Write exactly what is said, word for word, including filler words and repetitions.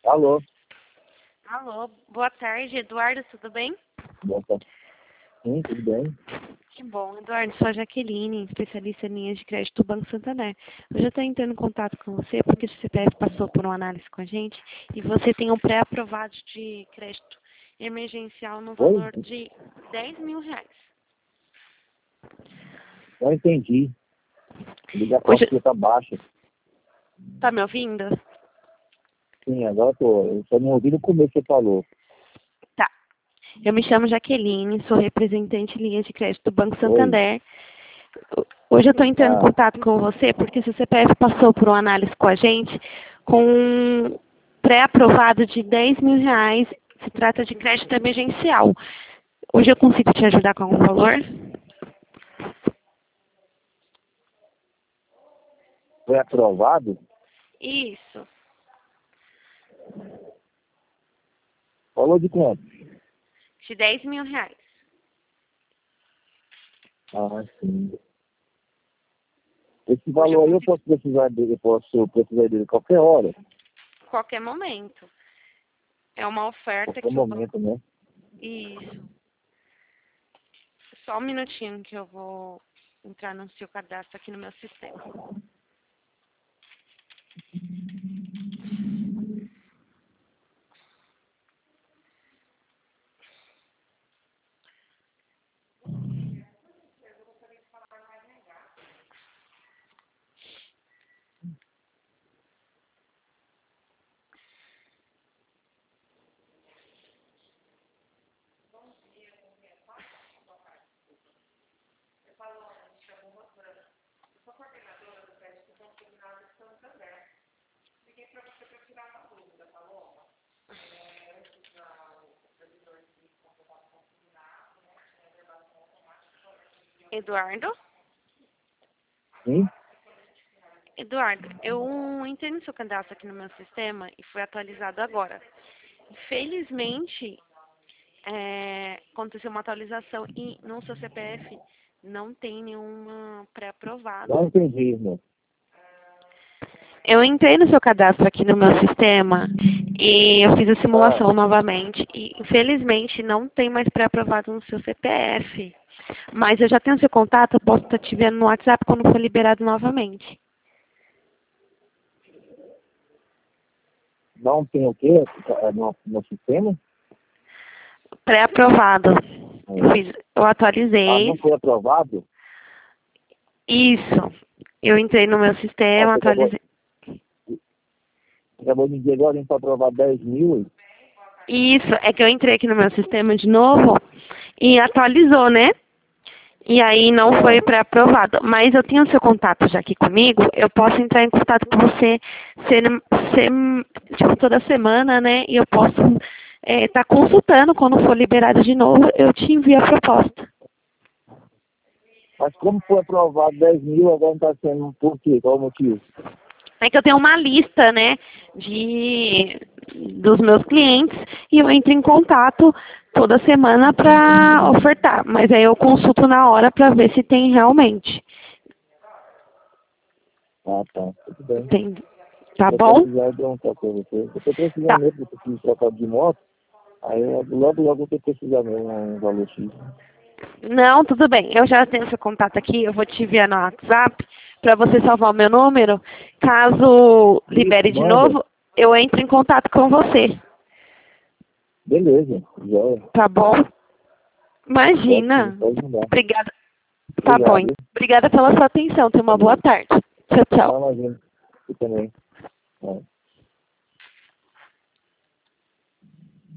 Alô? Alô, boa tarde, Eduardo, tudo bem? Boa tarde. Sim, tudo bem? Que bom, Eduardo, sou a Jaqueline, especialista em linhas de crédito do Banco Santander. Eu já estou entrando em contato com você porque o C P F passou por uma análise com a gente e você tem um pré-aprovado de crédito emergencial no Oi? valor de dez mil reais. Não entendi. A ligação Hoje, aqui tá baixa. tá me ouvindo? Sim, agora tô. Eu só não ouvi no começo que você falou. Tá. Eu me chamo Jaqueline, sou representante em linhas de crédito do Banco Oi? Santander. Hoje eu estou entrando em Ah, contato com você porque seu C P F passou por uma análise com a gente com um pré-aprovado de dez mil reais. Se trata de crédito emergencial. Hoje eu consigo te ajudar com algum valor? foi aprovado? Isso. Falou de quanto? De dez mil reais. Ah, sim. Esse Hoje eu valor aí eu consigo posso precisar dele, eu posso precisar dele a qualquer hora, a qualquer momento. É uma oferta qualquer que o banco... momento, né? Isso. Só um minutinho que eu vou entrar no seu cadastro aqui no meu sistema. Eduardo? Sim? Eduardo, eu entrei no seu cadastro aqui no meu sistema e foi atualizado agora. Felizmente, é, aconteceu uma atualização e no seu C P F não tem nenhuma Não pré-aprovado. entendi, irmão. Eu entrei no seu cadastro aqui no meu sistema e eu fiz a Ah, simulação novamente e infelizmente não tem mais pré-aprovado no seu C P F. Mas eu já tenho seu contato, eu posso estar te vendo no WhatsApp quando for liberado novamente. não tem o quê no, no sistema? Pré-aprovado. Eu fiz, eu Ah, não atualizei. foi aprovado? Isso. Eu entrei no meu Ah, sistema, você acabou, atualizei. acabou de dizer agora, a gente vai aprovar dez mil. Isso, é que eu entrei aqui no meu sistema de novo e atualizou, né? E aí não Ah, foi pré-aprovado. Mas eu tenho o seu contato já aqui comigo, eu posso entrar em contato com você ser, ser, tipo, toda semana, né? E eu posso estar consultando quando for liberado de novo, eu te envio a proposta. mas como foi aprovado dez mil, agora não está sendo por quê? Qual o motivo? É que eu tenho uma lista, né, de dos meus clientes e eu entro em contato toda semana para ofertar, mas aí eu consulto na hora para ver se tem realmente. Ah, tá. Tudo bem. Tem, tá Se eu bom? precisar, eu dou um toque pra você. Eu tô precisando Tá. mesmo, eu preciso trocar de moto. Aí eu- logo, logo eu tô precisando mesmo um valor X. Não, tudo bem. Eu já tenho seu contato aqui, eu vou te enviar no WhatsApp para você salvar o meu número. Caso Isso, libere de manda. novo, eu entro em contato com você. Beleza, já. Tá bom? Pode sim, Imagina. pode mandar. Obrigada. Tá bom. Obrigado. Obrigada pela sua atenção. Tenha uma boa Valeu. tarde. Tchau, tchau. Não, imagina. Você também. É.